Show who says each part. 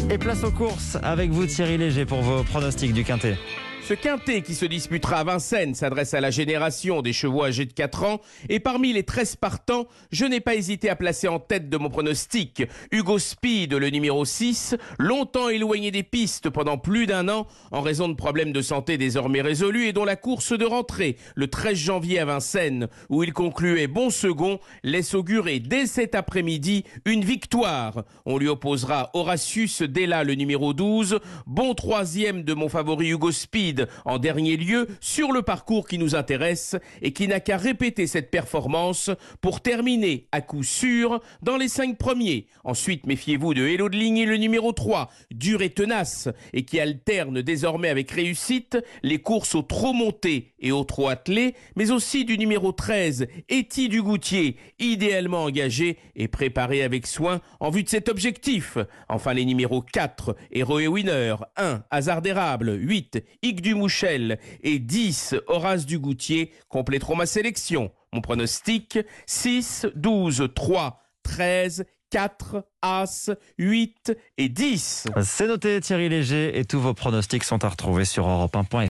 Speaker 1: Et place aux courses avec vous Thierry Léger pour vos pronostics du Quintet.
Speaker 2: Ce quintet qui se disputera à Vincennes s'adresse à la génération des chevaux âgés de 4 ans et parmi les 13 partants, je n'ai pas hésité à placer en tête de mon pronostic Hugo Speed, le numéro 6, longtemps éloigné des pistes pendant plus d'un an en raison de problèmes de santé désormais résolus et dont la course de rentrée le 13 janvier à Vincennes où il concluait bon second laisse augurer dès cet après-midi une victoire. On lui opposera Horatius Della, le numéro 12, bon troisième de mon favori Hugo Speed en dernier lieu sur le parcours qui nous intéresse et qui n'a qu'à répéter cette performance pour terminer à coup sûr dans les 5 premiers. Ensuite, méfiez-vous de Hello de Ligny, le numéro 3, dur et tenace et qui alterne désormais avec réussite les courses au trot monté et au trot attelé, mais aussi du numéro 13, Eti du Goutier, idéalement engagé et préparé avec soin en vue de cet objectif. Enfin, les numéros 4, Hero et Winner, 1, Hasard d'érable, 8, Hugues du Mouchel et 10, Horace du Goutier compléteront ma sélection. Mon pronostic, 6, 12, 3, 13, 4, As, 8 et 10.
Speaker 1: C'est noté Thierry Léger et tous vos pronostics sont à retrouver sur europe1.fr.